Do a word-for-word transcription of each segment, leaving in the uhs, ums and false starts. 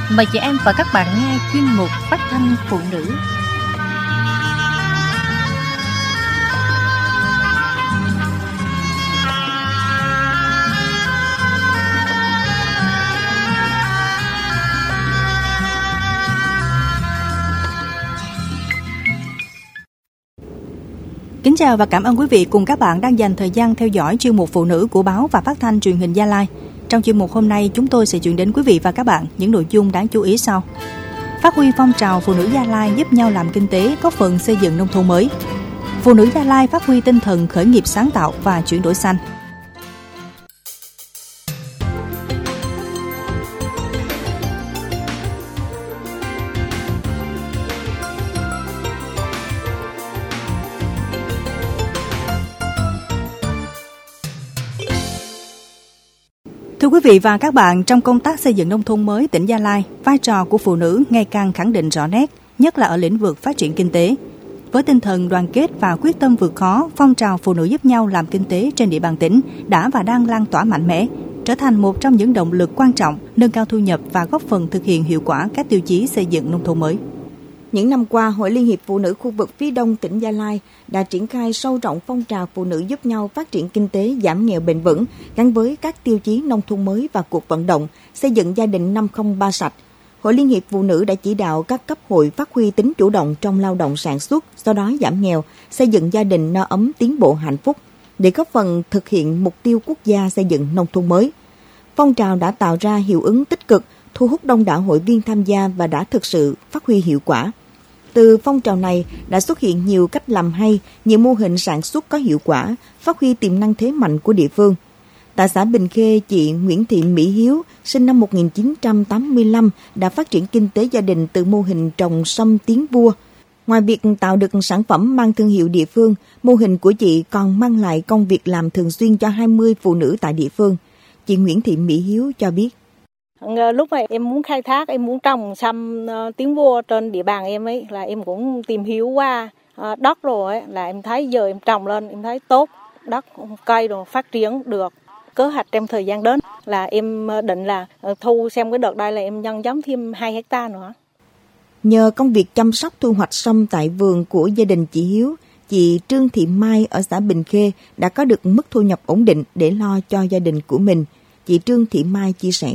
Mời chị em và các bạn nghe chuyên mục Phát thanh phụ nữ. Kính chào và cảm ơn quý vị cùng các bạn đang dành thời gian theo dõi chuyên mục phụ nữ của báo và phát thanh truyền hình Gia Lai. Trong chuyên mục hôm nay, chúng tôi sẽ chuyển đến quý vị và các bạn những nội dung đáng chú ý sau. Phát huy phong trào phụ nữ Gia Lai giúp nhau làm kinh tế, góp phần xây dựng nông thôn mới. Phụ nữ Gia Lai phát huy tinh thần khởi nghiệp sáng tạo và chuyển đổi xanh. Thưa quý vị và các bạn, trong công tác xây dựng nông thôn mới tỉnh Gia Lai, vai trò của phụ nữ ngày càng khẳng định rõ nét, nhất là ở lĩnh vực phát triển kinh tế. Với tinh thần đoàn kết và quyết tâm vượt khó, phong trào phụ nữ giúp nhau làm kinh tế trên địa bàn tỉnh đã và đang lan tỏa mạnh mẽ, trở thành một trong những động lực quan trọng nâng cao thu nhập và góp phần thực hiện hiệu quả các tiêu chí xây dựng nông thôn mới. Những năm qua, Hội Liên hiệp Phụ nữ khu vực phía Đông tỉnh Gia Lai đã triển khai sâu rộng phong trào phụ nữ giúp nhau phát triển kinh tế, giảm nghèo bền vững, gắn với các tiêu chí nông thôn mới và cuộc vận động xây dựng gia đình năm không ba sạch. Hội Liên hiệp Phụ nữ đã chỉ đạo các cấp hội phát huy tính chủ động trong lao động sản xuất, do đó giảm nghèo, xây dựng gia đình no ấm, tiến bộ hạnh phúc, để góp phần thực hiện mục tiêu quốc gia xây dựng nông thôn mới. Phong trào đã tạo ra hiệu ứng tích cực, thu hút đông đảo hội viên tham gia và đã thực sự phát huy hiệu quả. Từ phong trào này đã xuất hiện nhiều cách làm hay, nhiều mô hình sản xuất có hiệu quả, phát huy tiềm năng thế mạnh của địa phương. Tại xã Bình Khê, chị Nguyễn Thị Mỹ Hiếu, sinh năm một nghìn chín trăm tám mươi lăm, đã phát triển kinh tế gia đình từ mô hình trồng sâm tiến vua. Ngoài việc tạo được sản phẩm mang thương hiệu địa phương, mô hình của chị còn mang lại công việc làm thường xuyên cho hai mươi phụ nữ tại địa phương. Chị Nguyễn Thị Mỹ Hiếu cho biết. Lúc này em muốn khai thác, em muốn trồng sâm uh, tiếng vua trên địa bàn em ấy, là em cũng tìm hiểu qua uh, đất rồi ấy, là em thấy giờ em trồng lên em thấy tốt, đất cây rồi phát triển được. Kế hoạch trong thời gian đến là em định là uh, thu xem cái đợt đây là em nhân giống thêm hai hecta nữa. Nhờ công việc chăm sóc thu hoạch sâm tại vườn của gia đình chị Hiếu, chị Trương Thị Mai ở xã Bình Khê đã có được mức thu nhập ổn định để lo cho gia đình của mình. Chị Trương Thị Mai chia sẻ.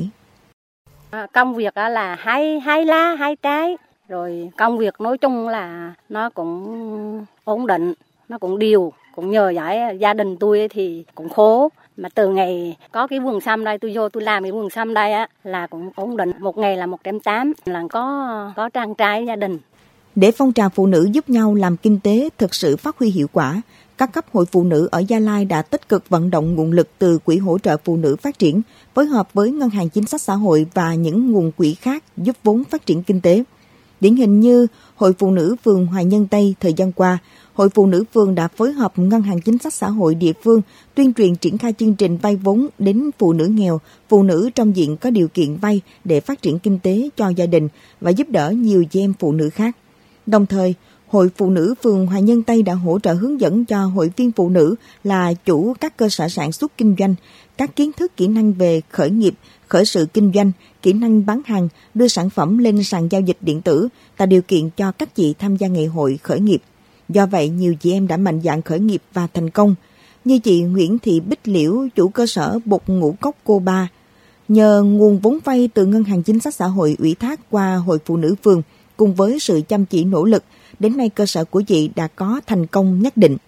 Công việc là hái hái lá, hái trái, rồi công việc nói chung là nó cũng ổn định, nó cũng đều, cũng nhờ vậy gia đình tôi thì cũng khổ, mà từ ngày có cái vườn sâm đây tôi vô tôi làm cái vườn sâm đây á là cũng ổn định, một ngày là một trăm tám mươi là có có trang trải gia đình. Để phong trào phụ nữ giúp nhau làm kinh tế thực sự phát huy hiệu quả, các cấp hội phụ nữ ở Gia Lai đã tích cực vận động nguồn lực từ Quỹ hỗ trợ phụ nữ phát triển, phối hợp với Ngân hàng Chính sách Xã hội và những nguồn quỹ khác giúp vốn phát triển kinh tế. Điển hình như Hội Phụ nữ phường Hoài Nhân Tây thời gian qua, Hội Phụ nữ phường đã phối hợp Ngân hàng Chính sách Xã hội địa phương tuyên truyền triển khai chương trình vay vốn đến phụ nữ nghèo, phụ nữ trong diện có điều kiện vay để phát triển kinh tế cho gia đình và giúp đỡ nhiều chị em phụ nữ khác. Đồng thời, Hội Phụ nữ phường Hoài Nhân Tây đã hỗ trợ hướng dẫn cho hội viên phụ nữ là chủ các cơ sở sản xuất kinh doanh, các kiến thức kỹ năng về khởi nghiệp, khởi sự kinh doanh, kỹ năng bán hàng, đưa sản phẩm lên sàn giao dịch điện tử, tạo điều kiện cho các chị tham gia ngày hội khởi nghiệp. Do vậy, nhiều chị em đã mạnh dạn khởi nghiệp và thành công, như chị Nguyễn Thị Bích Liễu, chủ cơ sở bột ngũ cốc Cô Ba. Nhờ nguồn vốn vay từ Ngân hàng Chính sách Xã hội ủy thác qua Hội Phụ nữ phường, cùng với sự chăm chỉ nỗ lực, đến nay cơ sở của chị đã có thành công nhất định.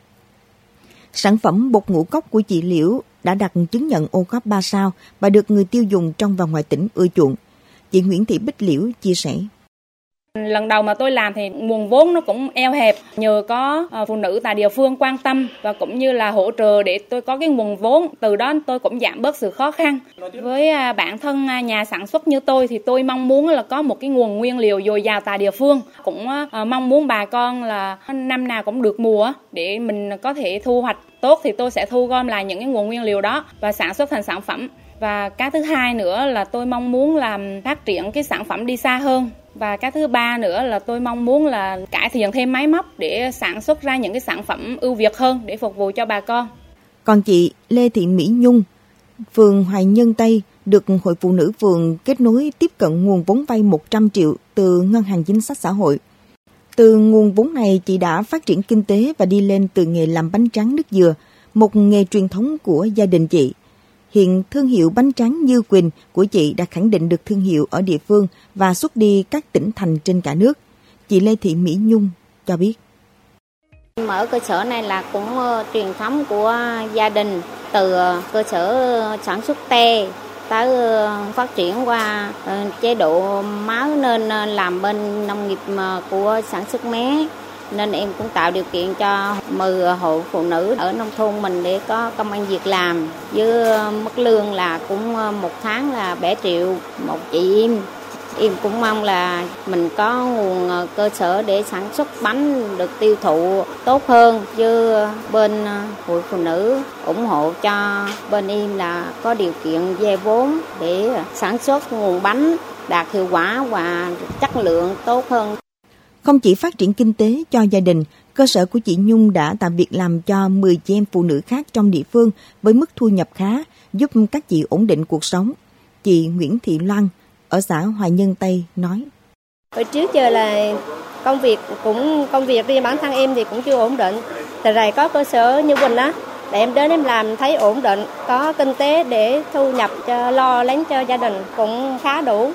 Sản phẩm bột ngũ cốc của chị Liễu đã đạt chứng nhận ô cốp ba sao và được người tiêu dùng trong và ngoài tỉnh ưa chuộng. Chị Nguyễn Thị Bích Liễu chia sẻ. Lần đầu mà tôi làm thì nguồn vốn nó cũng eo hẹp, nhờ có phụ nữ tại địa phương quan tâm và cũng như là hỗ trợ để tôi có cái nguồn vốn, từ đó tôi cũng giảm bớt sự khó khăn. Với bản thân nhà sản xuất như tôi thì tôi mong muốn là có một cái nguồn nguyên liệu dồi dào tại địa phương, cũng mong muốn bà con là năm nào cũng được mùa để mình có thể thu hoạch tốt thì tôi sẽ thu gom lại những cái nguồn nguyên liệu đó và sản xuất thành sản phẩm. Và cái thứ hai nữa là tôi mong muốn làm phát triển cái sản phẩm đi xa hơn. Và cái thứ ba nữa là tôi mong muốn là cải thiện thêm máy móc để sản xuất ra những cái sản phẩm ưu việt hơn để phục vụ cho bà con. Còn chị Lê Thị Mỹ Nhung, phường Hoài Nhân Tây, được Hội Phụ nữ phường kết nối tiếp cận nguồn vốn vay một trăm triệu từ Ngân hàng Chính sách Xã hội. Từ nguồn vốn này, chị đã phát triển kinh tế và đi lên từ nghề làm bánh tráng nước dừa, một nghề truyền thống của gia đình chị. Hiện thương hiệu bánh tráng Như Quỳnh của chị đã khẳng định được thương hiệu ở địa phương và xuất đi các tỉnh thành trên cả nước. Chị Lê Thị Mỹ Nhung cho biết. Mở cơ sở này là cũng truyền thống của gia đình, từ cơ sở sản xuất te tới phát triển qua chế độ máu nên làm bên nông nghiệp của sản xuất mé. Nên em cũng tạo điều kiện cho mười hộ phụ nữ ở nông thôn mình để có công ăn việc làm, với mức lương là cũng một tháng là bảy triệu một chị em. Em cũng mong là mình có nguồn cơ sở để sản xuất bánh được tiêu thụ tốt hơn, với bên Hội Phụ nữ ủng hộ cho bên em là có điều kiện vay vốn để sản xuất nguồn bánh đạt hiệu quả và chất lượng tốt hơn. Không chỉ phát triển kinh tế cho gia đình, cơ sở của chị Nhung đã tạo việc làm cho mười chị em phụ nữ khác trong địa phương với mức thu nhập khá, giúp các chị ổn định cuộc sống. Chị Nguyễn Thị Loan ở xã Hoài Nhân Tây nói: Hồi trước giờ là công việc cũng công việc riêng bản thân em thì cũng chưa ổn định. Từ này có cơ sở Như Quỳnh đó, để em đến em làm thấy ổn định, có kinh tế để thu nhập cho lo lắng cho gia đình cũng khá đủ.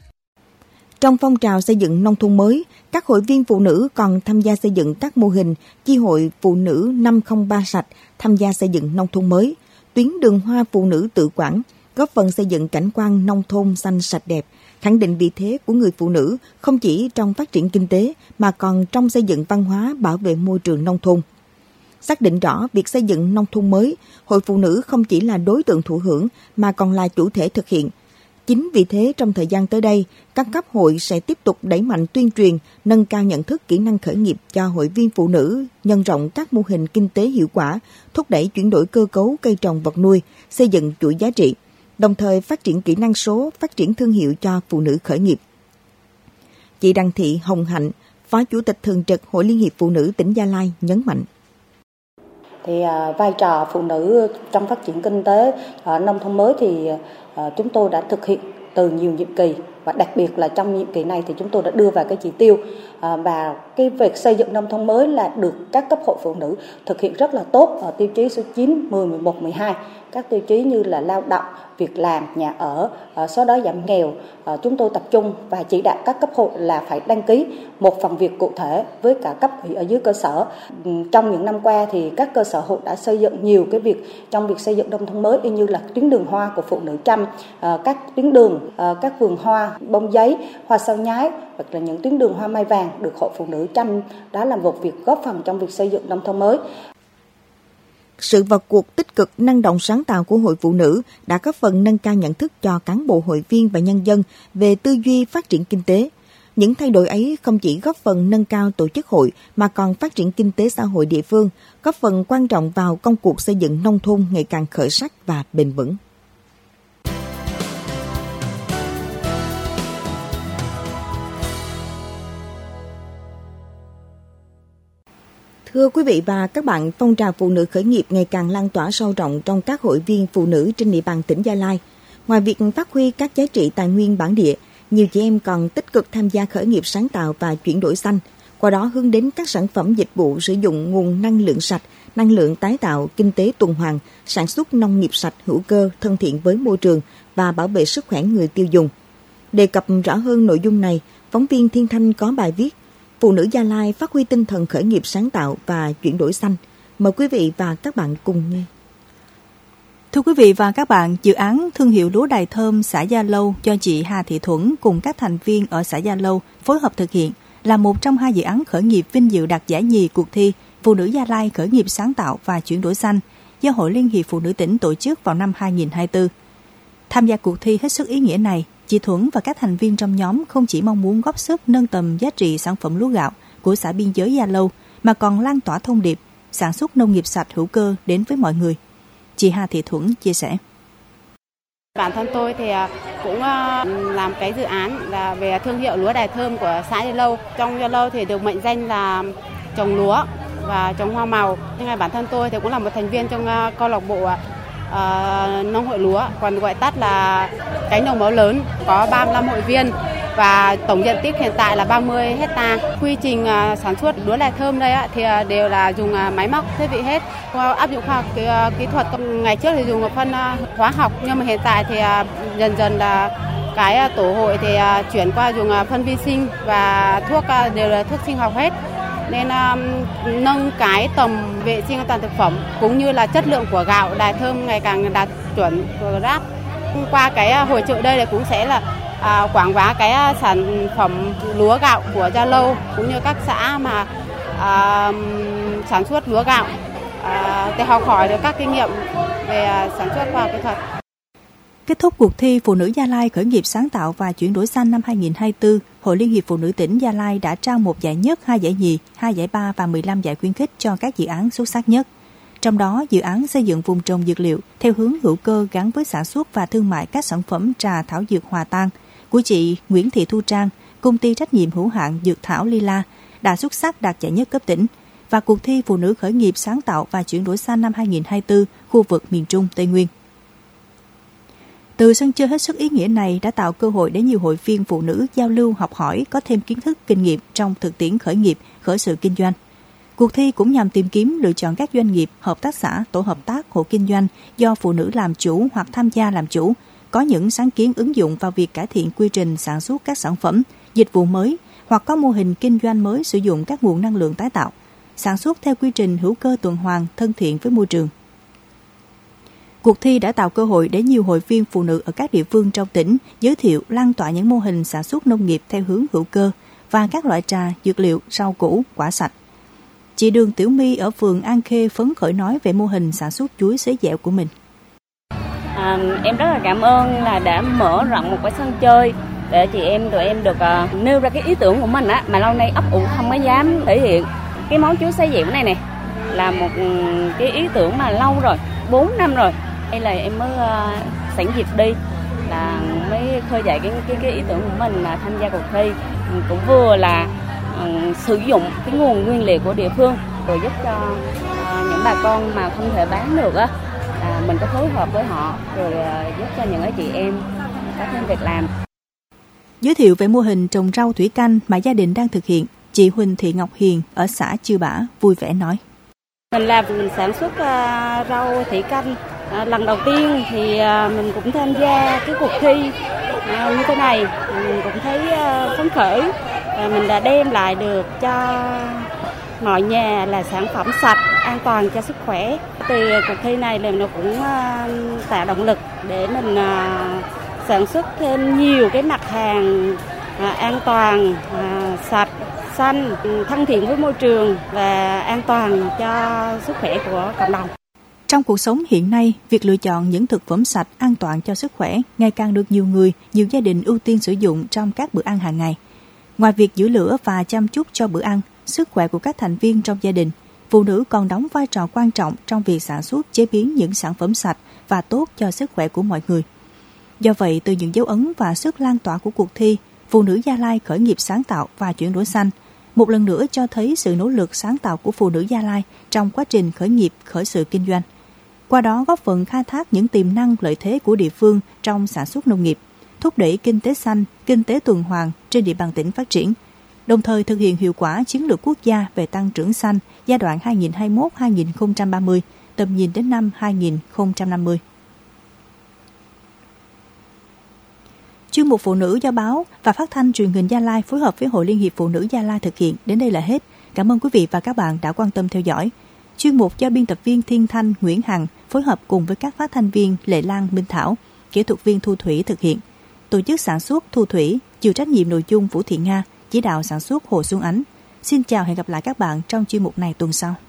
Trong phong trào xây dựng nông thôn mới, các hội viên phụ nữ còn tham gia xây dựng các mô hình chi hội phụ nữ năm không ba sạch, tham gia xây dựng nông thôn mới, tuyến đường hoa phụ nữ tự quản, góp phần xây dựng cảnh quan nông thôn xanh sạch đẹp, khẳng định vị thế của người phụ nữ không chỉ trong phát triển kinh tế mà còn trong xây dựng văn hóa, bảo vệ môi trường nông thôn. Xác định rõ việc xây dựng nông thôn mới, Hội Phụ nữ không chỉ là đối tượng thụ hưởng mà còn là chủ thể thực hiện. Chính vì thế, trong thời gian tới đây, các cấp hội sẽ tiếp tục đẩy mạnh tuyên truyền, nâng cao nhận thức kỹ năng khởi nghiệp cho hội viên phụ nữ, nhân rộng các mô hình kinh tế hiệu quả, thúc đẩy chuyển đổi cơ cấu cây trồng vật nuôi, xây dựng chuỗi giá trị, đồng thời phát triển kỹ năng số, phát triển thương hiệu cho phụ nữ khởi nghiệp. Chị Đặng Thị Hồng Hạnh, Phó Chủ tịch Thường trực Hội Liên hiệp Phụ nữ tỉnh Gia Lai nhấn mạnh. Thì à, vai trò phụ nữ trong phát triển kinh tế ở nông thôn mới thì à, chúng tôi đã thực hiện từ nhiều nhiệm kỳ, và đặc biệt là trong nhiệm kỳ này thì chúng tôi đã đưa vào cái chỉ tiêu à, và cái việc xây dựng nông thôn mới là được các cấp hội phụ nữ thực hiện rất là tốt ở tiêu chí số chín, mười, mười một, mười hai. Các tiêu chí như là lao động, việc làm, nhà ở, xóa đói giảm nghèo, chúng tôi tập trung và chỉ đạo các cấp hội là phải đăng ký một phần việc cụ thể với cả cấp ủy ở dưới cơ sở. Trong những năm qua thì các cơ sở hội đã xây dựng nhiều cái việc trong việc xây dựng nông thôn mới, như là tuyến đường hoa của phụ nữ trăm, các tuyến đường, các vườn hoa bông giấy, hoa sao nhái, hoặc là những tuyến đường hoa mai vàng được hội phụ nữ trăm đã làm một việc góp phần trong việc xây dựng nông thôn mới. Sự vào cuộc tích cực, năng động, sáng tạo của Hội Phụ nữ đã góp phần nâng cao nhận thức cho cán bộ hội viên và nhân dân về tư duy phát triển kinh tế. Những thay đổi ấy không chỉ góp phần nâng cao tổ chức hội mà còn phát triển kinh tế xã hội địa phương, góp phần quan trọng vào công cuộc xây dựng nông thôn ngày càng khởi sắc và bền vững. Thưa quý vị và các bạn, phong trào phụ nữ khởi nghiệp ngày càng lan tỏa sâu rộng trong các hội viên phụ nữ trên địa bàn tỉnh Gia Lai. Ngoài việc phát huy các giá trị tài nguyên bản địa, nhiều chị em còn tích cực tham gia khởi nghiệp sáng tạo và chuyển đổi xanh, qua đó hướng đến các sản phẩm dịch vụ sử dụng nguồn năng lượng sạch, năng lượng tái tạo, kinh tế tuần hoàn, sản xuất nông nghiệp sạch, hữu cơ, thân thiện với môi trường và bảo vệ sức khỏe người tiêu dùng. Đề cập rõ hơn nội dung này, phóng viên Thiên Thanh có bài viết Phụ nữ Gia Lai phát huy tinh thần khởi nghiệp sáng tạo và chuyển đổi xanh. Mời quý vị và các bạn cùng nghe. Thưa quý vị và các bạn, dự án thương hiệu lúa Đài Thơm xã Gia Lâu do chị Hà Thị Thuẫn cùng các thành viên ở xã Gia Lâu phối hợp thực hiện là một trong hai dự án khởi nghiệp vinh dự đạt giải nhì cuộc thi Phụ nữ Gia Lai khởi nghiệp sáng tạo và chuyển đổi xanh do Hội Liên hiệp Phụ nữ tỉnh tổ chức vào năm hai không hai tư. Tham gia cuộc thi hết sức ý nghĩa này, chị Thuẫn và các thành viên trong nhóm không chỉ mong muốn góp sức nâng tầm giá trị sản phẩm lúa gạo của xã biên giới Gia Lâu mà còn lan tỏa thông điệp sản xuất nông nghiệp sạch hữu cơ đến với mọi người. Chị Hà Thị Thuẫn chia sẻ. Bản thân tôi thì cũng làm cái dự án là về thương hiệu lúa Đài Thơm của xã Gia Lâu. Trong Gia Lâu thì được mệnh danh là trồng lúa và trồng hoa màu. Nhưng bản thân tôi thì cũng là một thành viên trong câu lạc bộ uh, nông hội lúa, còn gọi tắt là cánh đồng mẫu lớn, có ba mươi lăm hội viên và tổng diện tích hiện tại là ba mươi hecta. Quy trình uh, sản xuất lúa lai thơm đây á, thì uh, đều là dùng uh, máy móc thiết bị hết, áp dụng khoa học kỹ, uh, kỹ thuật. Ngày trước thì dùng một phân uh, hóa học, nhưng mà hiện tại thì uh, dần dần là cái uh, tổ hội thì uh, chuyển qua dùng uh, phân vi sinh và thuốc uh, đều là thuốc sinh học hết, nên um, nâng cái tầm vệ sinh an toàn thực phẩm cũng như là chất lượng của gạo Đài Thơm ngày càng đạt chuẩn của rát. Qua cái uh, hội chợ đây là cũng sẽ là uh, quảng bá cái uh, sản phẩm lúa gạo của Gia Lâu cũng như các xã mà uh, sản xuất lúa gạo uh, để học hỏi được các kinh nghiệm về uh, sản xuất khoa học kỹ thuật. Kết thúc cuộc thi Phụ nữ Gia Lai khởi nghiệp sáng tạo và chuyển đổi xanh năm hai không hai tư, Hội Liên hiệp Phụ nữ tỉnh Gia Lai đã trao một giải nhất, hai giải nhì, hai giải ba và mười lăm giải khuyến khích cho các dự án xuất sắc nhất. Trong đó, dự án xây dựng vùng trồng dược liệu theo hướng hữu cơ gắn với sản xuất và thương mại các sản phẩm trà thảo dược hòa tan của chị Nguyễn Thị Thu Trang, công ty trách nhiệm hữu hạn Dược Thảo Lila đã xuất sắc đạt giải nhất cấp tỉnh, và cuộc thi Phụ nữ khởi nghiệp sáng tạo và chuyển đổi xanh năm hai không hai tư khu vực miền Trung Tây Nguyên. Từ sân chơi hết sức ý nghĩa này đã tạo cơ hội để nhiều hội viên phụ nữ giao lưu học hỏi, có thêm kiến thức, kinh nghiệm trong thực tiễn khởi nghiệp, khởi sự kinh doanh. Cuộc thi cũng nhằm tìm kiếm lựa chọn các doanh nghiệp, hợp tác xã, tổ hợp tác, hộ kinh doanh do phụ nữ làm chủ hoặc tham gia làm chủ, có những sáng kiến ứng dụng vào việc cải thiện quy trình sản xuất các sản phẩm, dịch vụ mới hoặc có mô hình kinh doanh mới sử dụng các nguồn năng lượng tái tạo, sản xuất theo quy trình hữu cơ tuần hoàn, thân thiện với môi trường. Cuộc thi đã tạo cơ hội để nhiều hội viên phụ nữ ở các địa phương trong tỉnh giới thiệu, lan tỏa những mô hình sản xuất nông nghiệp theo hướng hữu cơ và các loại trà, dược liệu, rau củ, quả sạch. Chị Đường Tiểu My ở phường An Khê phấn khởi nói về mô hình sản xuất chuối xế dẻo của mình. À, em rất là cảm ơn là đã mở rộng một cái sân chơi để chị em tụi em được uh, nêu ra cái ý tưởng của mình á, mà lâu nay ấp ủ không có dám thể hiện. Cái món chuối xế dẻo này nè là một um, cái ý tưởng mà lâu rồi, bốn năm rồi. Đây là em mới uh, sẵn dịp đi là mới khơi dậy cái cái cái ý tưởng của mình là tham gia cuộc thi, cũng vừa là uh, sử dụng cái nguồn nguyên liệu của địa phương rồi giúp cho uh, những bà con mà không thể bán được á, à, mình có phối hợp với họ rồi uh, giúp cho những cái chị em có thêm việc làm. Giới thiệu về mô hình trồng rau thủy canh mà gia đình đang thực hiện, chị Huỳnh Thị Ngọc Hiền ở xã Chư Bả vui vẻ nói: Mình làm mình sản xuất uh, rau thủy canh. À, lần đầu tiên thì à, mình cũng tham gia cái cuộc thi à, như thế này, mình cũng thấy à, phấn khởi. À, mình đã đem lại được cho mọi nhà là sản phẩm sạch, an toàn cho sức khỏe. Từ cuộc thi này là nó cũng à, tạo động lực để mình à, sản xuất thêm nhiều cái mặt hàng à, an toàn, à, sạch, xanh, thân thiện với môi trường và an toàn cho sức khỏe của cộng đồng. Trong cuộc sống hiện nay, việc lựa chọn những thực phẩm sạch, an toàn cho sức khỏe ngày càng được nhiều người, nhiều gia đình ưu tiên sử dụng trong các bữa ăn hàng ngày. Ngoài việc giữ lửa và chăm chút cho bữa ăn, sức khỏe của các thành viên trong gia đình, phụ nữ còn đóng vai trò quan trọng trong việc sản xuất, chế biến những sản phẩm sạch và tốt cho sức khỏe của mọi người. Do vậy, từ những dấu ấn và sức lan tỏa của cuộc thi Phụ nữ Gia Lai khởi nghiệp sáng tạo và chuyển đổi xanh, một lần nữa cho thấy sự nỗ lực sáng tạo của phụ nữ Gia Lai trong quá trình khởi nghiệp, khởi sự kinh doanh. Qua đó góp phần khai thác những tiềm năng lợi thế của địa phương trong sản xuất nông nghiệp, thúc đẩy kinh tế xanh, kinh tế tuần hoàn trên địa bàn tỉnh phát triển, đồng thời thực hiện hiệu quả chiến lược quốc gia về tăng trưởng xanh giai đoạn hai nghìn không trăm hai mươi mốt đến hai nghìn không trăm ba mươi, tầm nhìn đến năm hai nghìn không trăm năm mươi. Chuyên mục Phụ nữ do báo và phát thanh truyền hình Gia Lai phối hợp với Hội Liên hiệp Phụ nữ Gia Lai thực hiện đến đây là hết. Cảm ơn quý vị và các bạn đã quan tâm theo dõi. Chuyên mục do biên tập viên Thiên Thanh, Nguyễn Hằng phối hợp cùng với các phát thanh viên Lệ Lan, Minh Thảo, kỹ thuật viên Thu Thủy thực hiện. Tổ chức sản xuất Thu Thủy, chịu trách nhiệm nội dung Vũ Thị Nga, chỉ đạo sản xuất Hồ Xuân Ánh. Xin chào, hẹn gặp lại các bạn trong chuyên mục này tuần sau.